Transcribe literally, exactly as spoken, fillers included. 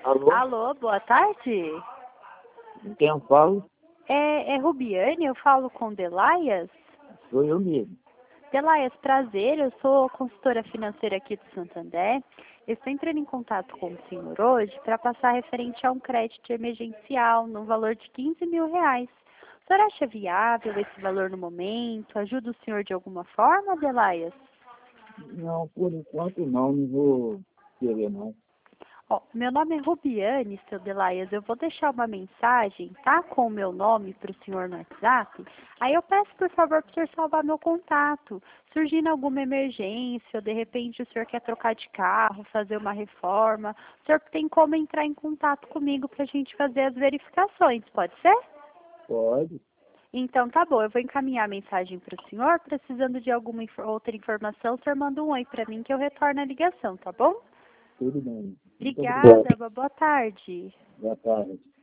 Alô? Alô, boa tarde. Com quem eu falo? É, é Rubiane, eu falo com Delaias. Sou eu mesmo. Delaias, prazer, eu sou consultora financeira aqui do Santander. Eu estou entrando em contato com o senhor hoje para passar referente a um crédito emergencial no valor de quinze mil reais. O senhor acha viável esse valor no momento? Ajuda o senhor de alguma forma, Delaias? Não, por enquanto não, não vou querer não. Ó, meu nome é Rubiane, seu Delaias. Eu vou deixar uma mensagem, tá? Com o meu nome para o senhor no WhatsApp. Aí eu peço, por favor, para o senhor salvar meu contato. Surgindo alguma emergência, ou de repente o senhor quer trocar de carro, fazer uma reforma, o senhor tem como entrar em contato comigo para a gente fazer as verificações, pode ser? Pode, Então tá bom, eu vou encaminhar a mensagem para o senhor. Precisando de alguma inf- outra informação, o senhor manda um oi para mim que eu retorno a ligação, tá bom? tudo bem. Muito obrigado. Obrigada, boa tarde. Boa tarde.